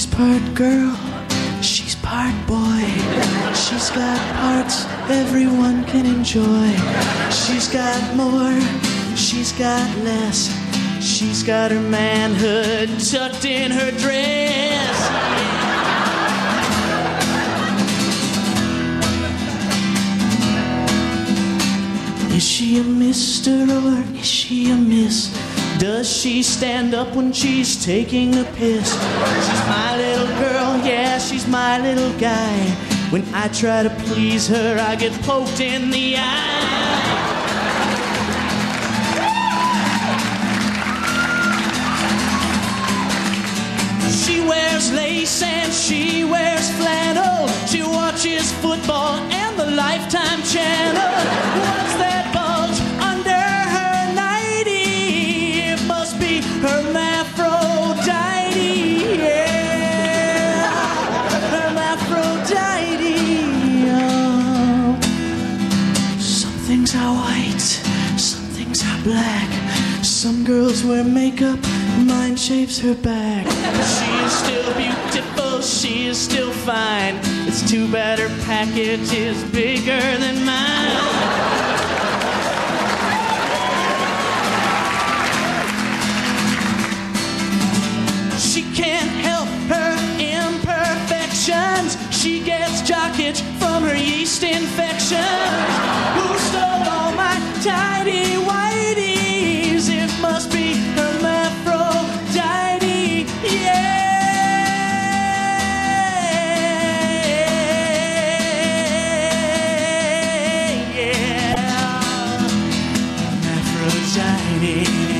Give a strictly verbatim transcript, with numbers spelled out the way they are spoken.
She's part girl, she's part boy. She's got parts everyone can enjoy. She's got more, she's got less. She's got her manhood tucked in her dress. Is she a mister or is she a miss? Does she stand up when she's taking a piss? She's my little girl, yeah, she's my little guy. When I try to please her, I get poked in the eye. She wears lace and she wears flannel. She watches football and the Lifetime channel. What's that bulge under her nightie? It must be hermaphrodite, yeah. Hermaphrodite, oh. Some things are white, some things are black. Some girls wear makeup, mine shaves her back. She is still beautiful, she is still fine. It's too bad her package is bigger than mine. She can't help her imperfections. She gets jock itch from her yeast infection. Who stole all my tidy whities? It must be hermaphrodite, yeah. Yeah. Hermaphrodite.